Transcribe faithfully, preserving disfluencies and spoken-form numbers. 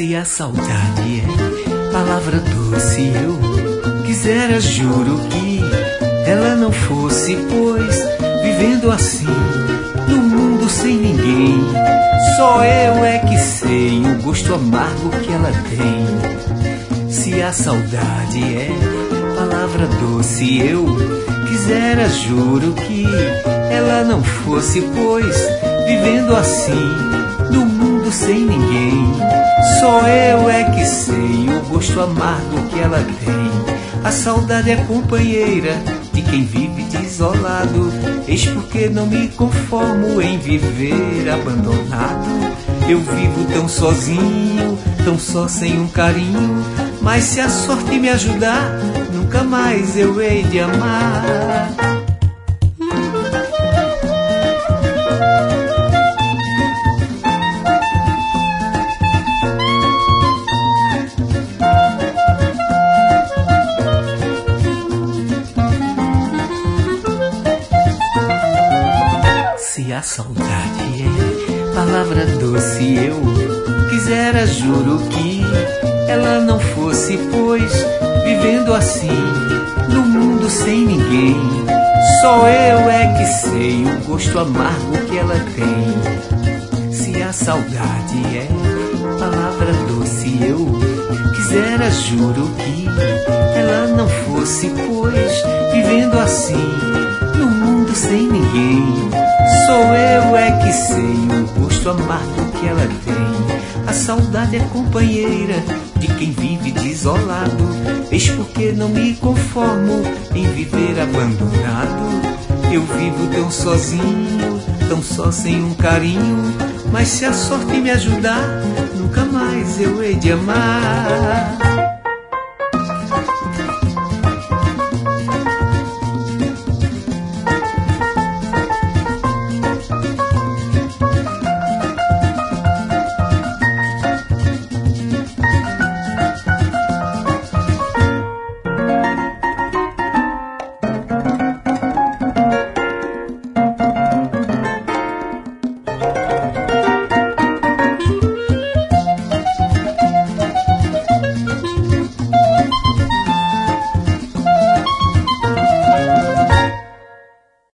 Se a saudade é palavra doce, eu quisera, juro, que ela não fosse, pois vivendo assim no mundo sem ninguém, só eu é que sei o gosto amargo que ela tem. Se a saudade é palavra doce, eu quisera, juro, que ela não fosse, pois vivendo assim no mundo sem ninguém, só eu é que sei o gosto amargo que ela tem. A saudade é companheira de quem vive desolado, eis porque não me conformo em viver abandonado. Eu vivo tão sozinho, tão só sem um carinho, mas se a sorte me ajudar, nunca mais eu hei de amar. Se a saudade é palavra doce, eu quisera, juro, que ela não fosse, pois vivendo assim no mundo sem ninguém, só eu é que sei o gosto amargo que ela tem. Se a saudade é palavra doce, eu quisera, juro, que ela não fosse, pois vivendo assim no mundo sem ninguém, sou eu é que sei o gosto amargo que ela tem. A saudade é companheira de quem vive desolado, eis porque não me conformo em viver abandonado. Eu vivo tão sozinho, tão só sem um carinho, mas se a sorte me ajudar, nunca mais eu hei de amar.